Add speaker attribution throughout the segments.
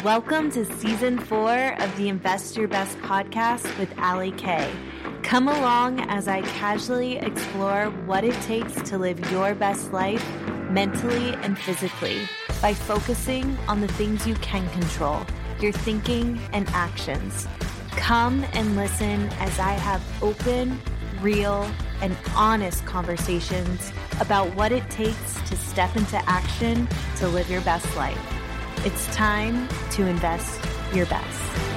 Speaker 1: Welcome to Season 4 of the Invest Your Best podcast with Allie Kay. Come along as I casually explore what it takes to live your best life mentally and physically by focusing on the things you can control, your thinking and actions. Come and listen as I have open, real, and honest conversations about what it takes to step into action to live your best life. It's time to invest your best.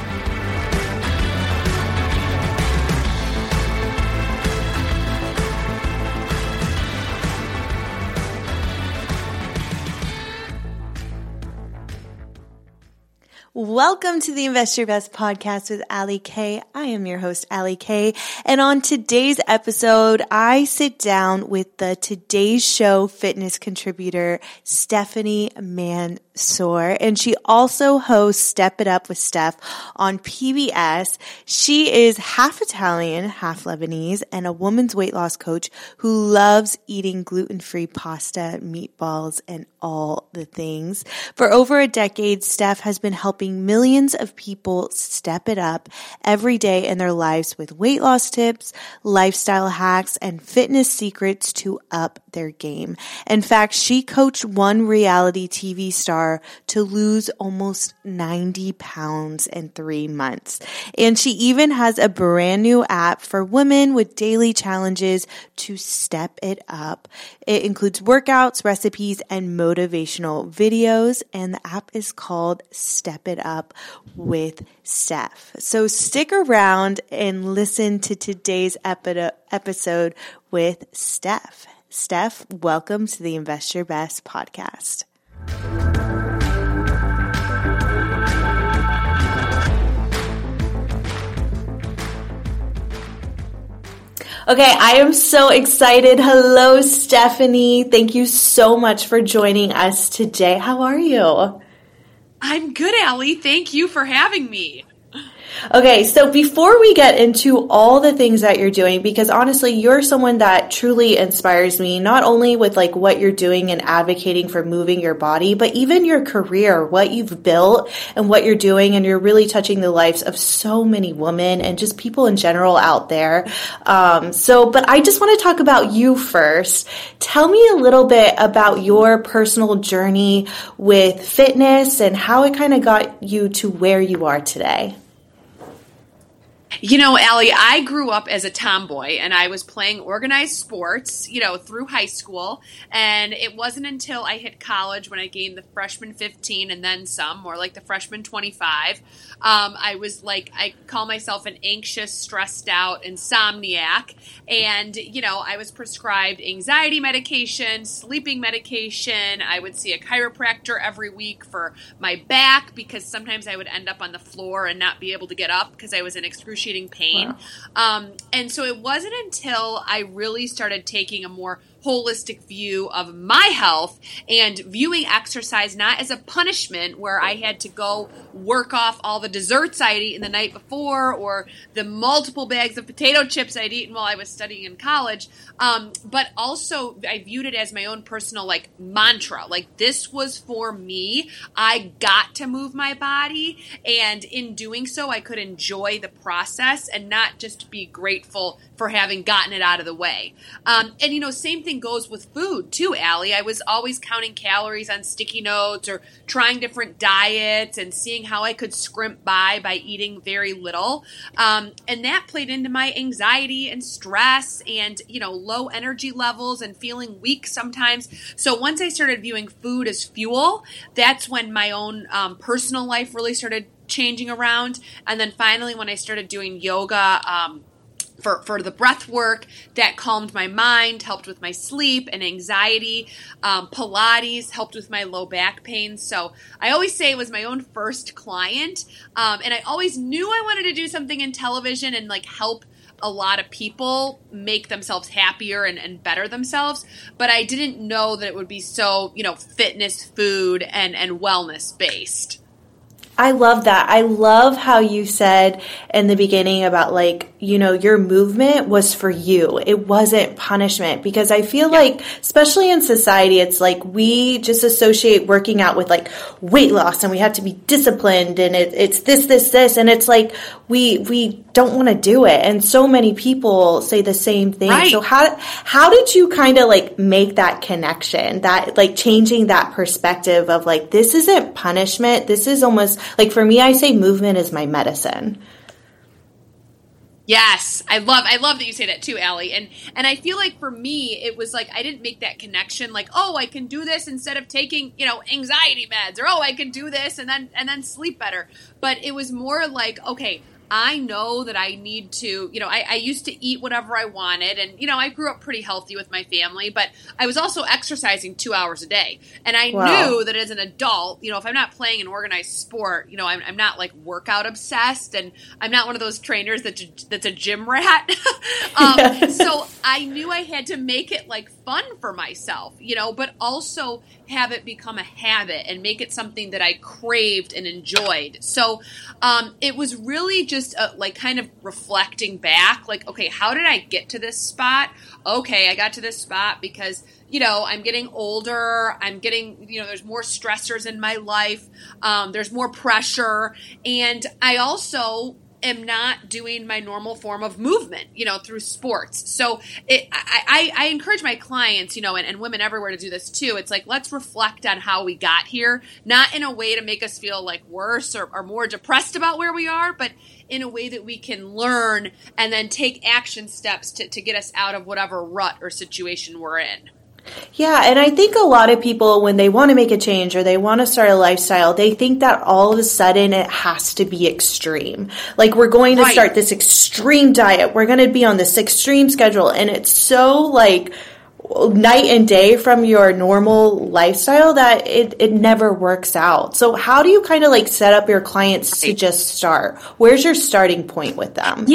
Speaker 1: Welcome to the Invest Your Best podcast with Allie Kay. I am your host, Allie Kay. And on today's episode, I sit down with the Today's Show fitness contributor, Stephanie Mansour. And she also hosts Step It Up with Steph on PBS. She is half Italian, half Lebanese, and a woman's weight loss coach who loves eating gluten-free pasta, meatballs, and all the things. For over a decade, Steph has been helping millions of people step it up every day in their lives with weight loss tips, lifestyle hacks, and fitness secrets to up their game. In fact, she coached one reality TV star to lose almost 90 pounds in 3 months. And she even has a brand new app for women with daily challenges to step it up. It includes workouts, recipes, and motivational videos, and the app is called Step It Up with Steph. So stick around and listen to today's episode with Steph. Steph, welcome to the Invest Your Best podcast. Okay, I am so excited. Hello, Stephanie. Thank you so much for joining us today. How are you?
Speaker 2: I'm good, Allie. Thank you for having me.
Speaker 1: Okay, so before we get into all the things that you're doing, because honestly, you're someone that truly inspires me, not only with like what you're doing and advocating for moving your body, but even your career, what you've built and what you're doing, and you're really touching the lives of so many women and just people in general out there. But I just want to talk about you first. Tell me a little bit about your personal journey with fitness and how it kind of got you to where you are today.
Speaker 2: You know, Allie, I grew up as a tomboy and I was playing organized sports, through high school. And it wasn't until I hit college when I gained the freshman 15 and then some, more like the freshman 25. I call myself an anxious, stressed out insomniac. And, I was prescribed anxiety medication, sleeping medication. I would see a chiropractor every week for my back because sometimes I would end up on the floor and not be able to get up because I was in excruciating pain. Wow. And so it wasn't until I really started taking a more holistic view of my health and viewing exercise not as a punishment where I had to go work off all the desserts I'd eaten the night before or the multiple bags of potato chips I'd eaten while I was studying in college. But also I viewed it as my own personal mantra. This was for me. I got to move my body, and in doing so I could enjoy the process and not just be grateful for having gotten it out of the way. Same thing goes with food too, Allie. I was always counting calories on sticky notes or trying different diets and seeing how I could scrimp by eating very little. And that played into my anxiety and stress and, low energy levels and feeling weak sometimes. So once I started viewing food as fuel, that's when my own personal life really started changing around. And then finally, when I started doing yoga, for the breath work, that calmed my mind, helped with my sleep and anxiety. Pilates helped with my low back pain. So I always say it was my own first client. And I always knew I wanted to do something in television and help a lot of people make themselves happier and better themselves. But I didn't know that it would be so, fitness, food, and wellness based.
Speaker 1: I love that. I love how you said in the beginning about like, you know, your movement was for you. It wasn't punishment, because I feel like, especially in society, it's like we just associate working out with like weight loss and we have to be disciplined and it's this. And it's like, we don't want to do it. And so many people say the same thing.
Speaker 2: Right.
Speaker 1: So how did you kind of like make that connection, that like changing that perspective of like, this isn't punishment. This is almost like, for me, I say movement is my medicine.
Speaker 2: Yes, I love that you say that too, Allie. And I feel like for me, it was like I didn't make that connection. Like, oh, I can do this instead of taking, you know, anxiety meds, or oh, I can do this and then sleep better. But it was more like, okay, I know that I need to, you know, I used to eat whatever I wanted. And, you know, I grew up pretty healthy with my family, but I was also exercising 2 hours a day. And I knew that as an adult, you know, if I'm not playing an organized sport, you know, I'm not like workout obsessed, and I'm not one of those trainers that's a gym rat. So I knew I had to make it like fun for myself, you know, but also have it become a habit and make it something that I craved and enjoyed. So it was really just like kind of reflecting back, like, okay, how did I get to this spot? Okay, I got to this spot because, you know, I'm getting older. I'm getting, you know, there's more stressors in my life. There's more pressure. And I also am not doing my normal form of movement, you know, through sports. So I encourage my clients, you know, and women everywhere to do this too. It's like, let's reflect on how we got here, not in a way to make us feel like worse or more depressed about where we are, but in a way that we can learn and then take action steps to get us out of whatever rut or situation we're in.
Speaker 1: Yeah, and I think a lot of people, when they want to make a change or they want to start a lifestyle, they think that all of a sudden it has to be extreme. Like, we're going to start this extreme diet. We're going to be on this extreme schedule. And it's so like night and day from your normal lifestyle that it never works out. So how do you kind of like set up your clients to just start? Where's your starting point with them?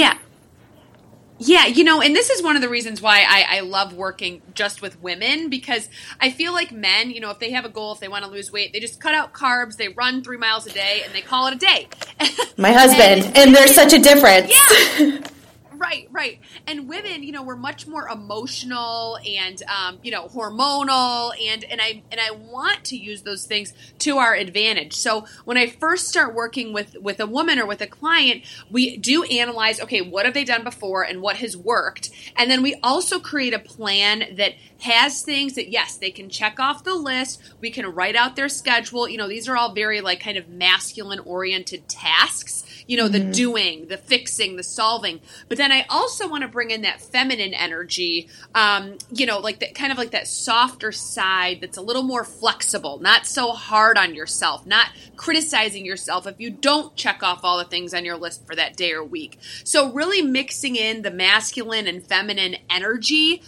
Speaker 2: Yeah, you know, and this is one of the reasons why I love working just with women, because I feel like men, you know, if they have a goal, if they want to lose weight, they just cut out carbs, they run 3 miles a day, and they call it a day.
Speaker 1: My husband, and there's such a difference.
Speaker 2: Yeah. Right. And women, you know, we're much more emotional and, you know, hormonal, and I want to use those things to our advantage. So when I first start working with a woman or with a client, we do analyze, okay, what have they done before and what has worked? And then we also create a plan that has things that, yes, they can check off the list. We can write out their schedule. You know, these are all very like kind of masculine oriented tasks. You know, the doing, the fixing, the solving. But then I also want to bring in that feminine energy, you know, like that kind of like that softer side that's a little more flexible, not so hard on yourself, not criticizing yourself if you don't check off all the things on your list for that day or week. So really mixing in the masculine and feminine energy,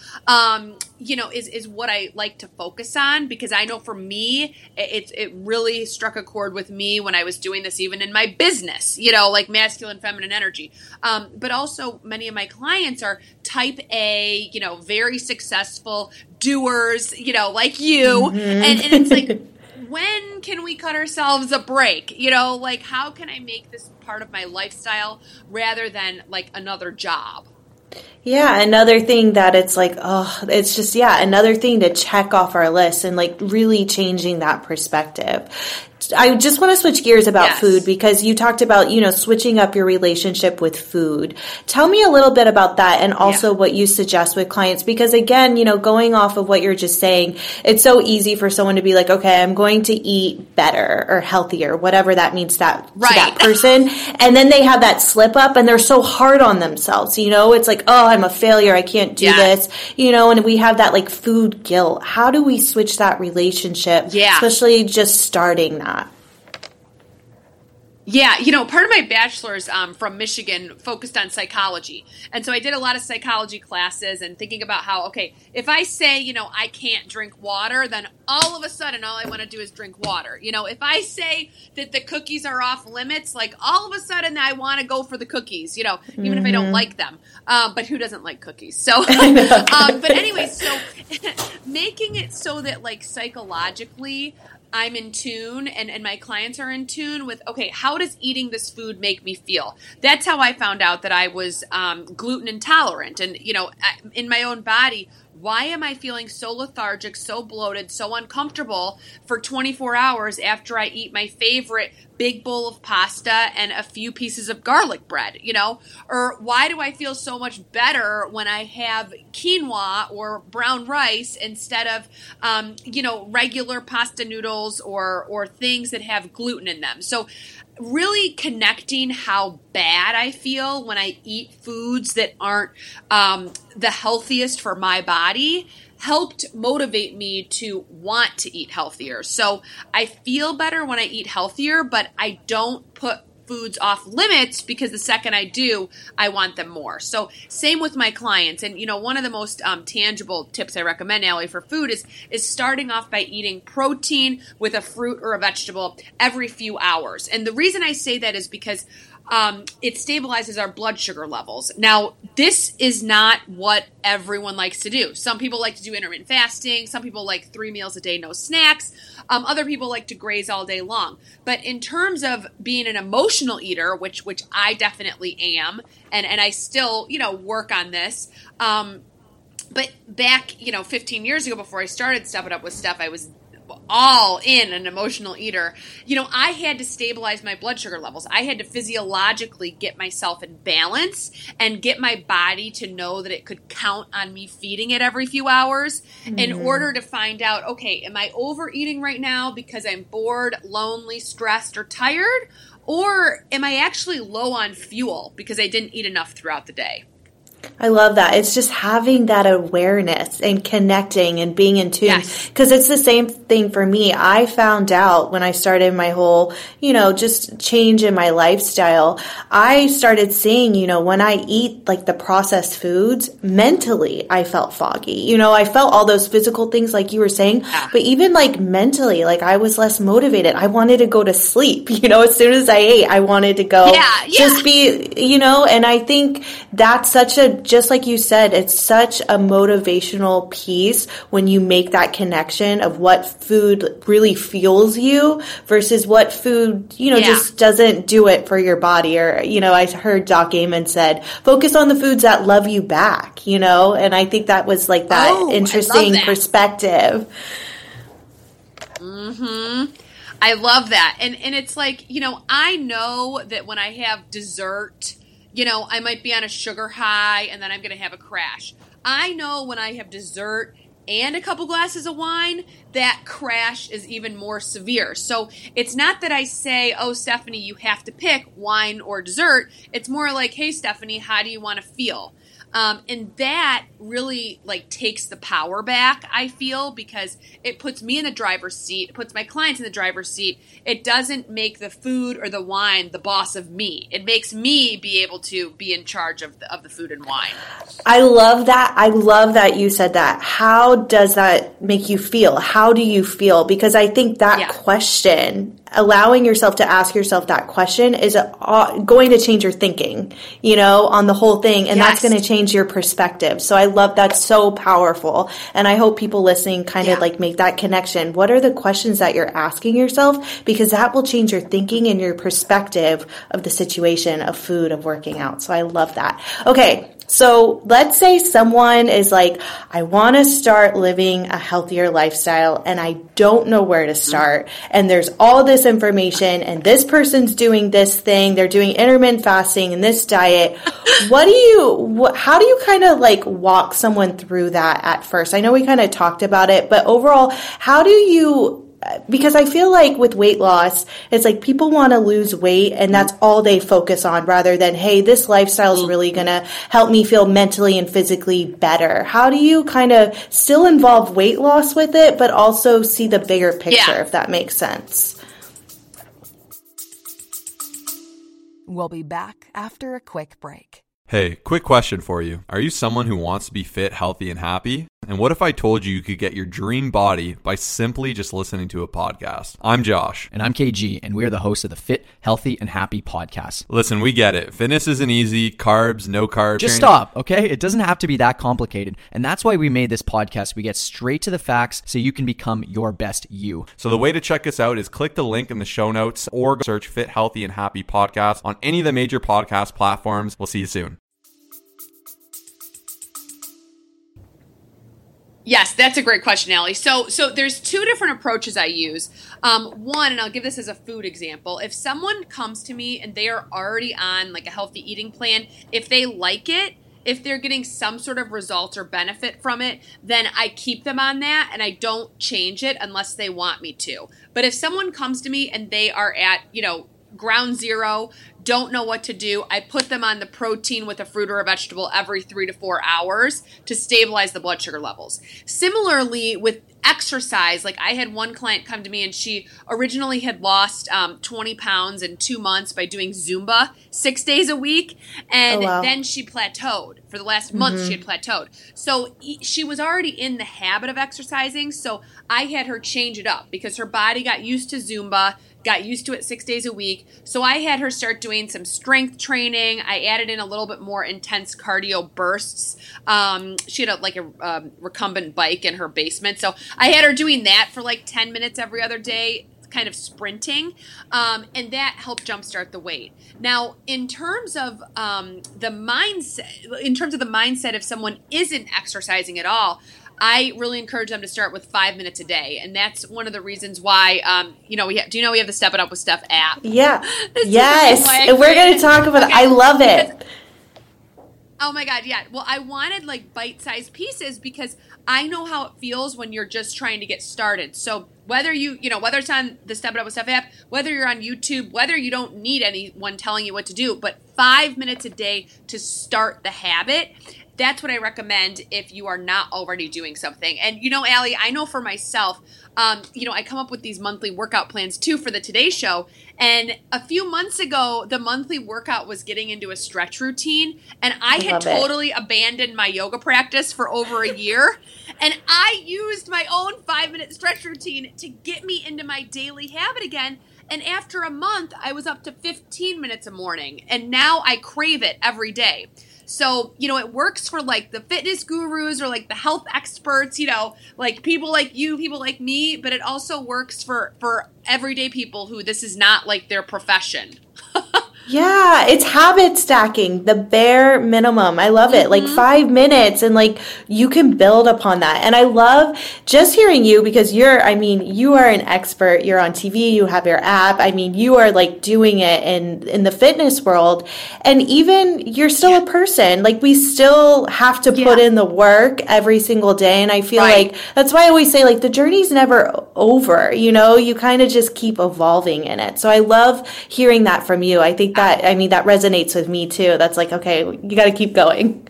Speaker 2: you know, is what I like to focus on, because I know for me, it really struck a chord with me when I was doing this, even in my business, you know, like masculine, feminine energy. But also many of my clients are type A, you know, very successful doers, you know, like you. And it's like, when can we cut ourselves a break? You know, like, how can I make this part of my lifestyle rather than like another job?
Speaker 1: Yeah, another thing that it's like, oh, it's just, another thing to check off our list, and like really changing that perspective. I just want to switch gears about food, because you talked about, you know, switching up your relationship with food. Tell me a little bit about that, and also what you suggest with clients, because again, you know, going off of what you're just saying, it's so easy for someone to be like, okay, I'm going to eat better or healthier, whatever that means to that person. And then they have that slip up and they're so hard on themselves. You know, it's like, oh, I'm a failure. I can't do this, you know, and we have that like food guilt. How do we switch that relationship, especially just starting that?
Speaker 2: Yeah, you know, part of my bachelor's from Michigan focused on psychology. And so I did a lot of psychology classes and thinking about how, okay, if I say, you know, I can't drink water, then all of a sudden all I want to do is drink water. You know, if I say that the cookies are off limits, like all of a sudden I want to go for the cookies, you know, even if I don't like them. But who doesn't like cookies? So, but anyway, so making it so that like psychologically, I'm in tune and my clients are in tune with, okay, how does eating this food make me feel? That's how I found out that I was gluten intolerant. And, in my own body, why am I feeling so lethargic, so bloated, so uncomfortable for 24 hours after I eat my favorite big bowl of pasta and a few pieces of garlic bread, Or why do I feel so much better when I have quinoa or brown rice instead of, regular pasta noodles or things that have gluten in them? So really connecting how bad I feel when I eat foods that aren't the healthiest for my body helped motivate me to want to eat healthier. So I feel better when I eat healthier, but I don't put foods off limits because the second I do, I want them more. So same with my clients. And, one of the most tangible tips I recommend, Allie, for food is starting off by eating protein with a fruit or a vegetable every few hours. And the reason I say that is because it stabilizes our blood sugar levels. Now, this is not what everyone likes to do. Some people like to do intermittent fasting. Some people like 3 meals a day, no snacks. Other people like to graze all day long. But in terms of being an emotional eater, which I definitely am, and I still, work on this. But back, 15 years ago before I started Step It Up with Steph, I was all in an emotional eater. I had to stabilize my blood sugar levels. I had to physiologically get myself in balance and get my body to know that it could count on me feeding it every few hours in order to find out, okay, am I overeating right now because I'm bored, lonely, stressed, or tired? Or am I actually low on fuel because I didn't eat enough throughout the day?
Speaker 1: I love that. It's just having that awareness and connecting and being in tune.
Speaker 2: Yes.
Speaker 1: Because it's the same thing for me. I found out when I started my whole, just change in my lifestyle, I started seeing, when I eat like the processed foods, mentally I felt foggy. I felt all those physical things like you were saying, but even like mentally, like I was less motivated. I wanted to go to sleep, as soon as I ate, I wanted to go just be, and I think that's such a, just like you said, it's such a motivational piece when you make that connection of what food really fuels you versus what food, just doesn't do it for your body. Or, I heard Doc Amen said, focus on the foods that love you back, and I think that was like that interesting perspective.
Speaker 2: I love that. And it's like, I know that when I have dessert, I might be on a sugar high and then I'm going to have a crash. I know when I have dessert and a couple glasses of wine, that crash is even more severe. So it's not that I say, oh, Stephanie, you have to pick wine or dessert. It's more like, hey, Stephanie, how do you want to feel? And that really takes the power back, I feel, because it puts me in the driver's seat. It puts my clients in the driver's seat. It doesn't make the food or the wine the boss of me. It makes me be able to be in charge of the food and wine.
Speaker 1: I love that. I love that you said that. How does that make you feel? How do you feel? Because I think that question, allowing yourself to ask yourself that question is going to change your thinking, on the whole thing. And that's going to change your perspective. So I love that's so powerful. And I hope people listening kind of make that connection. What are the questions that you're asking yourself? Because that will change your thinking and your perspective of the situation of food, of working out. So I love that. Okay. So let's say someone is like, I want to start living a healthier lifestyle and I don't know where to start. And there's all this information and this person's doing this thing. They're doing intermittent fasting and this diet. How do you kind of walk someone through that at first? I know we kind of talked about it, but overall, how do you, because I feel like with weight loss, it's like people want to lose weight and that's all they focus on rather than, hey, this lifestyle is really going to help me feel mentally and physically better. How do you kind of still involve weight loss with it, but also see the bigger picture, if that makes sense?
Speaker 3: We'll be back after a quick break.
Speaker 4: Hey, quick question for you. Are you someone who wants to be fit, healthy, and happy? And what if I told you you could get your dream body by simply just listening to a podcast? I'm Josh.
Speaker 5: And I'm KG, and we're the hosts of the Fit, Healthy, and Happy podcast.
Speaker 4: Listen, we get it. Fitness isn't easy. Carbs, no carbs.
Speaker 5: Just stop, okay? It doesn't have to be that complicated. And that's why we made this podcast. We get straight to the facts so you can become your best you.
Speaker 4: So the way to check us out is click the link in the show notes or search Fit, Healthy, and Happy podcast on any of the major podcast platforms. We'll see you soon.
Speaker 2: Yes, that's a great question, Allie. So there's two different approaches I use. One, and I'll give this as a food example. If someone comes to me and they are already on like a healthy eating plan, if they like it, if they're getting some sort of result or benefit from it, then I keep them on that and I don't change it unless they want me to. But if someone comes to me and they are at, ground zero, don't know what to do, I put them on the protein with a fruit or a vegetable every 3 to 4 hours to stabilize the blood sugar levels. Similarly, with exercise, like I had one client come to me and she originally had lost 20 pounds in 2 months by doing Zumba 6 days a week. And then she plateaued. For the last month, she had plateaued. So she was already in the habit of exercising. So I had her change it up because her body got used to Zumba, got used to it 6 days a week. So I had her start doing some strength training. I added in a little bit more intense cardio bursts. She had a recumbent bike in her basement. So I had her doing that for like 10 minutes every other day, kind of sprinting. And that helped jumpstart the weight. Now, in terms of the mindset, if someone isn't exercising at all, I really encourage them to start with 5 minutes a day. And that's one of the reasons why, we have the Step It Up with Steph app?
Speaker 1: Yeah. Yes. And we're going to talk about it. I love it.
Speaker 2: Oh my God, yeah. Well, I wanted like bite-sized pieces because I know how it feels when you're just trying to get started. So whether whether it's on the Step It Up with Steph app, whether you're on YouTube, whether you don't need anyone telling you what to do, but 5 minutes a day to start the habit. That's what I recommend if you are not already doing something. And, Allie, I know for myself, I come up with these monthly workout plans too for the Today Show. And a few months ago, the monthly workout was getting into a stretch routine. And I had totally abandoned my yoga practice for over a year. And I used my own 5-minute stretch routine to get me into my daily habit again. And after a month, I was up to 15 minutes a morning. And now I crave it every day. So, it works for like the fitness gurus or like the health experts, like people like you, people like me, but it also works for everyday people who this is not like their profession.
Speaker 1: Yeah, it's habit stacking, the bare minimum. I love it. Like 5 minutes and like you can build upon that. And I love just hearing you because you are an expert. You're on TV, you have your app. You are like doing it in the fitness world. And even you're still a person. Like we still have to put in the work every single day. And I feel like that's why I always say like the journey's never over. You kind of just keep evolving in it. So I love hearing that from you. I think that resonates with me too. That's like, okay, you got to keep going.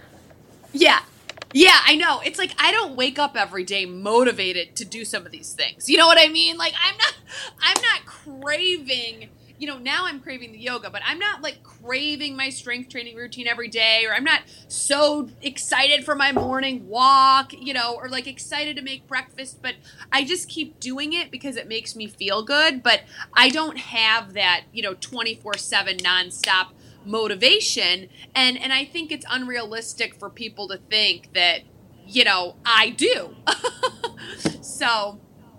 Speaker 2: Yeah. Yeah, I know. It's like I don't wake up every day motivated to do some of these things. You know what I mean? Like I'm not craving, now I'm craving the yoga, but I'm not like craving my strength training routine every day, or I'm not so excited for my morning walk, or like excited to make breakfast, but I just keep doing it because it makes me feel good. But I don't have that, 24/7 nonstop motivation. And I think it's unrealistic for people to think that, I do. So.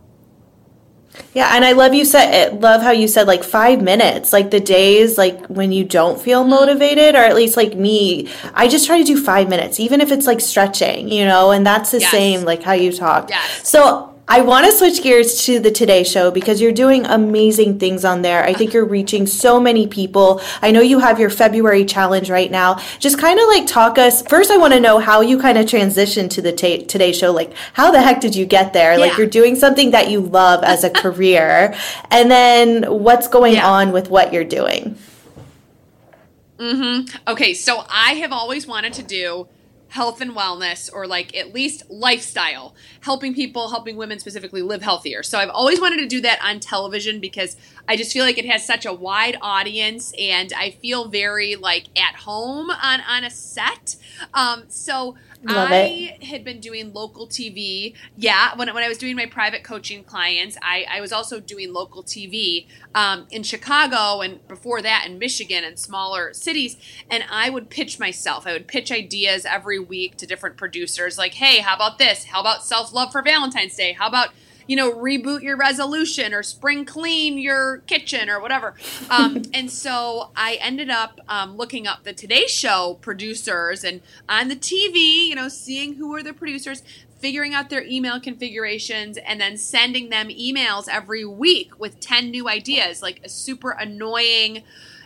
Speaker 1: Yeah, and I love how you said like 5 minutes, like the days like when you don't feel motivated, or at least like me, I just try to do 5 minutes, even if it's like stretching, and that's the same like how you talk.
Speaker 2: Yes.
Speaker 1: So I want to switch gears to the Today Show because you're doing amazing things on there. I think you're reaching so many people. I know you have your February challenge right now. Just kind of like talk us. First, I want to know how you kind of transitioned to the Today Show. Like, how the heck did you get there? Like, you're doing something that you love as a career. And then what's going on with what you're doing?
Speaker 2: Okay, so I have always wanted to do health and wellness, or like at least lifestyle, helping women specifically live healthier. So I've always wanted to do that on television because I just feel like it has such a wide audience, and I feel very like at home on a set. So I had been doing local TV. Yeah, when I was doing my private coaching clients, I was also doing local TV in Chicago, and before that in Michigan and smaller cities. And I would pitch myself. I would pitch ideas every week to different producers like, hey, how about this? How about self-love for Valentine's Day? How about, reboot your resolution or spring clean your kitchen or whatever. And so I ended up looking up the Today Show producers and on the TV, seeing who were the producers, figuring out their email configurations, and then sending them emails every week with 10 new ideas, like a super annoying,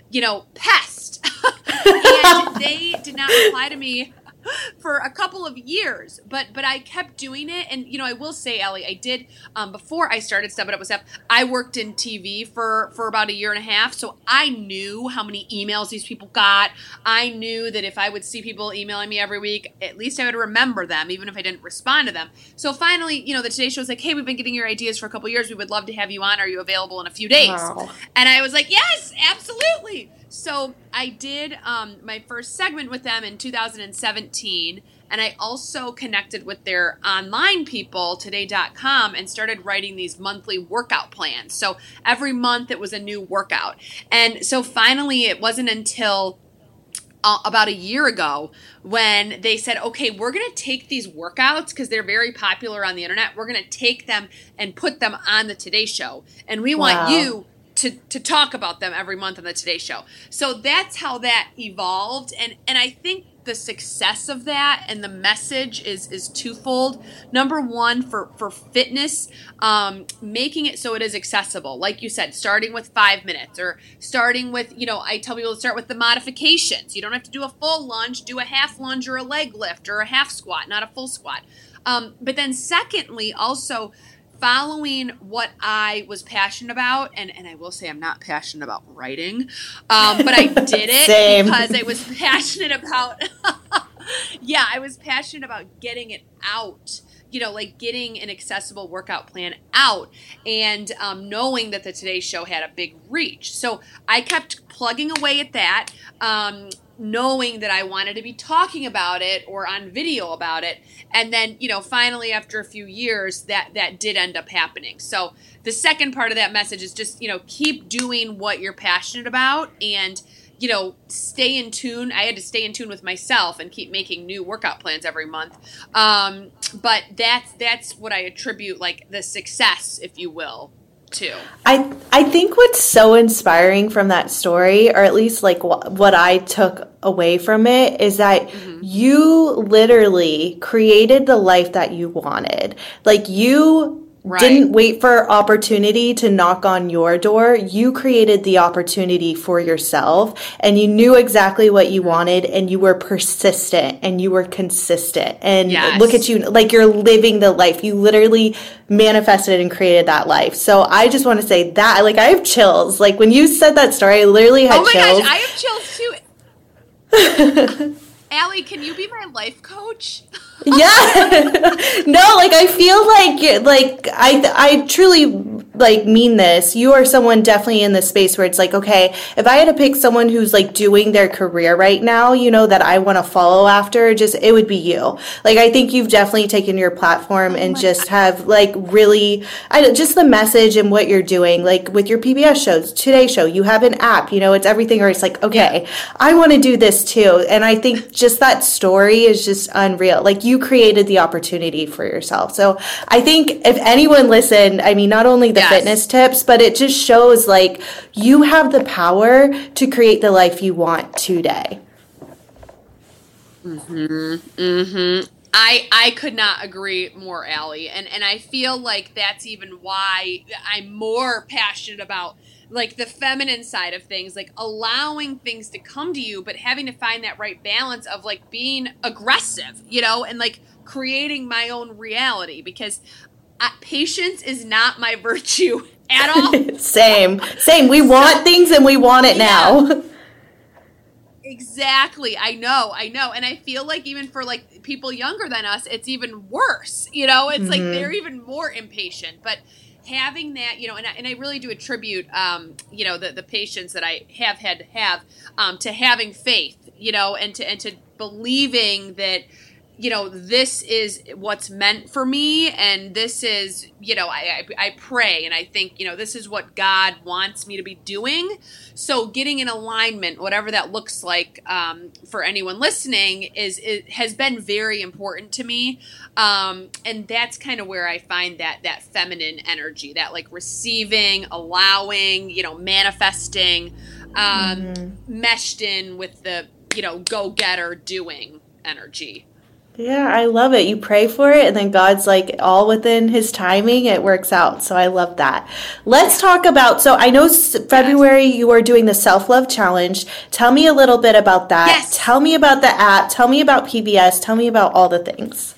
Speaker 2: pest. And they did not reply to me for a couple of years, but I kept doing it. And, I will say, Allie, I did, before I started Step It Up with Steph, I worked in TV for about a year and a half. So I knew how many emails these people got. I knew that if I would see people emailing me every week, at least I would remember them, even if I didn't respond to them. So finally, the Today Show was like, hey, we've been getting your ideas for a couple of years. We would love to have you on. Are you available in a few days? Wow. And I was like, yes, absolutely. So I did my first segment with them in 2017, and I also connected with their online people, today.com, and started writing these monthly workout plans. So every month it was a new workout. And so finally it wasn't until about a year ago when they said, okay, we're going to take these workouts because they're very popular on the internet. We're going to take them and put them on the Today Show. And we want you to talk about them every month on the Today Show. So that's how that evolved. And I think the success of that and the message is twofold. Number one, for fitness, making it so it is accessible. Like you said, starting with 5 minutes, or starting with, I tell people to start with the modifications. You don't have to do a full lunge, do a half lunge or a leg lift or a half squat, not a full squat. But then secondly, also following what I was passionate about, and I will say I'm not passionate about writing, but I did it because I was passionate about, I was passionate about getting it out, like getting an accessible workout plan out, and knowing that the Today Show had a big reach. So I kept plugging away at that, knowing that I wanted to be talking about it or on video about it. And then, finally, after a few years, that did end up happening. So the second part of that message is just, keep doing what you're passionate about and, stay in tune. I had to stay in tune with myself and keep making new workout plans every month. But that's what I attribute, like, the success, if you will, too.
Speaker 1: I think what's so inspiring from that story, or at least like what I took away from it, is that you literally created the life that you wanted. Like you didn't wait for opportunity to knock on your door. You created the opportunity for yourself, and you knew exactly what you wanted, and you were persistent and you were consistent. And look at you, like you're living the life. You literally manifested and created that life. So I just want to say that, like, I have chills. Like when you said that story, I literally had chills.
Speaker 2: Oh my gosh, I have chills too. Allie, can you be my life coach?
Speaker 1: Yeah. No, like I feel like I truly like mean this. You are someone definitely in this space where it's like, okay, if I had to pick someone who's like doing their career right now, that I want to follow after, it would be you. Like I think you've definitely taken your platform and just have like really, just the message and what you're doing, like with your PBS shows, Today Show, you have an app, it's everything where it's like, okay, I want to do this too. And I think just that story is just unreal. Like you created the opportunity for yourself. So I think if anyone listened, not only the fitness tips, but it just shows like you have the power to create the life you want today.
Speaker 2: I could not agree more, Allie. And I feel like that's even why I'm more passionate about like the feminine side of things, like allowing things to come to you, but having to find that right balance of like being aggressive, and like creating my own reality, because patience is not my virtue at all.
Speaker 1: Same. We want things and we want it now.
Speaker 2: Exactly. I know. And I feel like even for like people younger than us, it's even worse. You know, it's like they're even more impatient. But having that, you know, and I really do attribute, you know, the patience that I have had to have to having faith, you know, and to believing that, you know, this is what's meant for me. And this is, you know, I pray and I think, you know, this is what God wants me to be doing. So getting in alignment, whatever that looks like for anyone listening, has been very important to me. And that's kind of where I find that feminine energy, that like receiving, allowing, you know, manifesting, meshed in with the, you know, go-getter doing energy.
Speaker 1: Yeah, I love it. You pray for it, and then God's like all within his timing, it works out. So I love that. Let's talk about, so I know February you are doing the Self-Love Challenge. Tell me a little bit about that.
Speaker 2: Yes.
Speaker 1: Tell me about the app. Tell me about PBS. Tell me about all the things.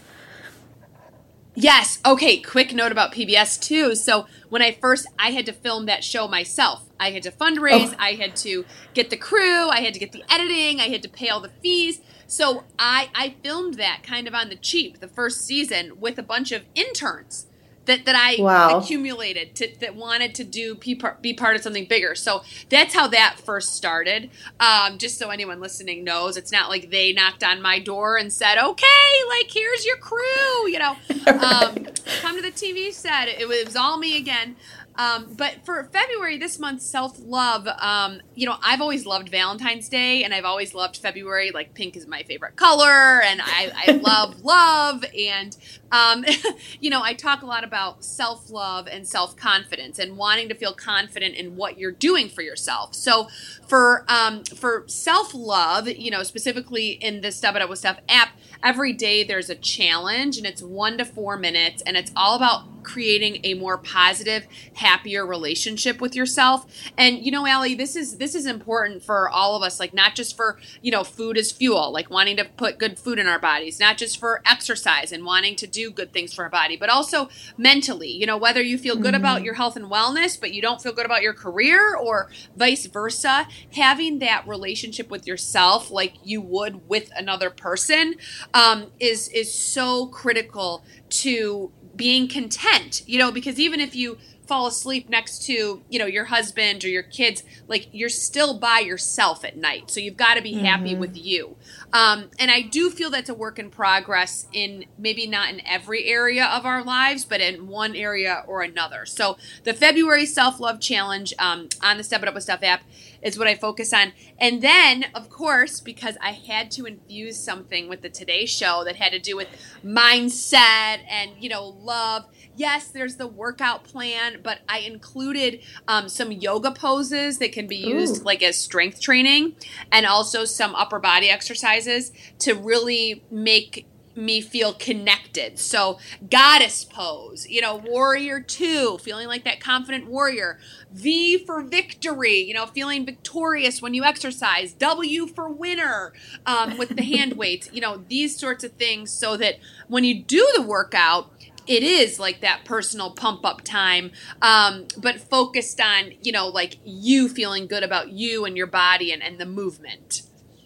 Speaker 2: Yes. Okay. Quick note about PBS too. So when I had to film that show myself. I had to fundraise. I had to get the crew. I had to get the editing. I had to pay all the fees. So I filmed that kind of on the cheap, the first season, with a bunch of interns that I accumulated that wanted to be part of something bigger. So that's how that first started. Just so anyone listening knows, it's not like they knocked on my door and said, "Okay, like here's your crew," you know, come to the TV set. It was all me again. But for February, this month, self-love, you know, I've always loved Valentine's Day, and I've always loved February. Like, pink is my favorite color, and I love love. And, you know, I talk a lot about self-love and self-confidence and wanting to feel confident in what you're doing for yourself. So for self-love, you know, specifically in the Step It Up with Steph app, every day there's a challenge, and it's 1 to 4 minutes, and it's all about creating a more positive, happier relationship with yourself. And, you know, Allie, this is important for all of us, like not just for, you know, food as fuel, like wanting to put good food in our bodies, not just for exercise and wanting to do good things for our body, but also mentally, you know, whether you feel good about your health and wellness, but you don't feel good about your career, or vice versa, having that relationship with yourself like you would with another person is so critical to being content, you know, because even if you fall asleep next to, you know, your husband or your kids, like you're still by yourself at night. So you've got to be happy with you. And I do feel that's a work in progress in maybe not in every area of our lives, but in one area or another. So the February Self-Love Challenge on the Step It Up with Steph app is what I focus on. And then, of course, because I had to infuse something with the Today Show that had to do with mindset and, you know, love. Yes, there's the workout plan, but I included some yoga poses that can be used like as strength training, and also some upper body exercises to really make me feel connected. So goddess pose, you know, warrior 2, feeling like that confident warrior. V for victory, you know, feeling victorious when you exercise. W for winner with the hand weights, you know, these sorts of things, so that when you do the workout, it is like that personal pump up time, but focused on, you know, like you feeling good about you and your body and the movement.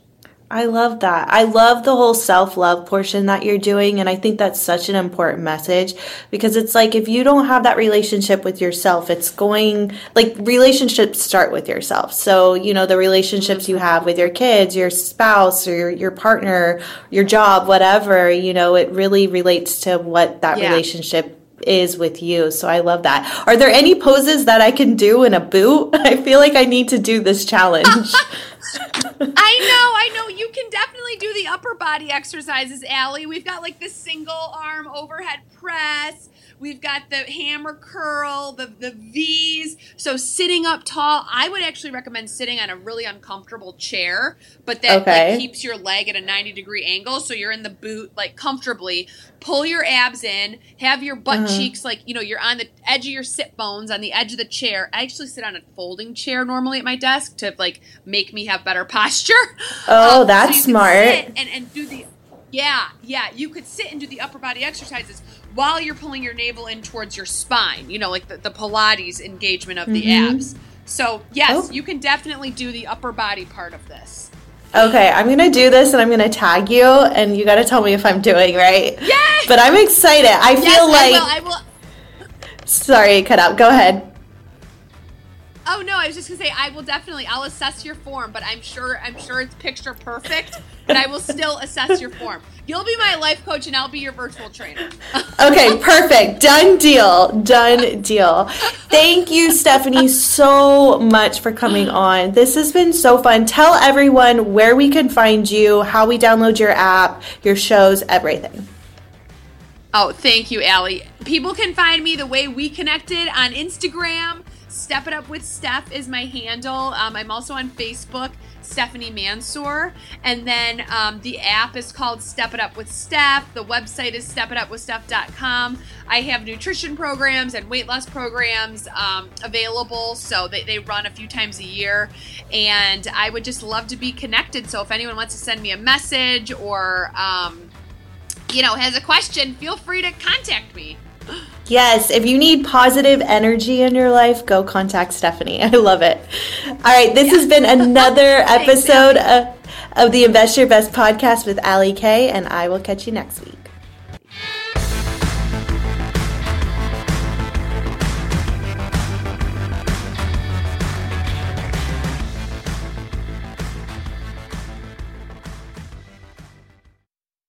Speaker 1: I love that. I love the whole self-love portion that you're doing. And I think that's such an important message, because it's like, if you don't have that relationship with yourself, it's going, like, relationships start with yourself. So, you know, the relationships you have with your kids, your spouse, or your partner, your job, whatever, you know, it really relates to what that relationship is with you. So I love that. Are there any poses that I can do in a boot? I feel like I need to do this challenge.
Speaker 2: I know. You can definitely do the upper body exercises, Allie. We've got like the single arm overhead press. We've got the hammer curl, the V's. So sitting up tall, I would actually recommend sitting on a really uncomfortable chair, but that like, keeps your leg at a 90-degree angle. So you're in the boot like comfortably. Pull your abs in, have your butt cheeks, like, you know, you're on the edge of your sit bones, on the edge of the chair. I actually sit on a folding chair normally at my desk to like make me have better posture.
Speaker 1: Oh, that's
Speaker 2: so
Speaker 1: smart.
Speaker 2: And do the, you could sit and do the upper body exercises while you're pulling your navel in towards your spine, you know, like the Pilates engagement of the abs. So yes, you can definitely do the upper body part of this.
Speaker 1: Okay, I'm going to do this and I'm going to tag you and you got to tell me if I'm doing right.
Speaker 2: Yes!
Speaker 1: But I'm excited. I feel like...
Speaker 2: I will.
Speaker 1: Sorry, cut out. Go ahead.
Speaker 2: Oh no, I was just gonna say I'll assess your form, but I'm sure it's picture perfect, but I will still assess your form. You'll be my life coach and I'll be your virtual trainer.
Speaker 1: Okay, perfect. Done deal. Thank you, Stephanie, so much for coming on. This has been so fun. Tell everyone where we can find you, how we download your app, your shows, everything.
Speaker 2: Oh, thank you, Allie. People can find me the way we connected on Instagram. Step It Up with Steph is my handle. I'm also on Facebook, Stephanie Mansour. And then the app is called Step It Up with Steph. The website is stepitupwithsteph.com. I have nutrition programs and weight loss programs available. So they run a few times a year. And I would just love to be connected. So if anyone wants to send me a message or, has a question, feel free to contact me.
Speaker 1: Yes, if you need positive energy in your life, go contact Stephanie. I love it. All right, this has been another episode of the Invest Your Best podcast with Allie K, and I will catch you next week.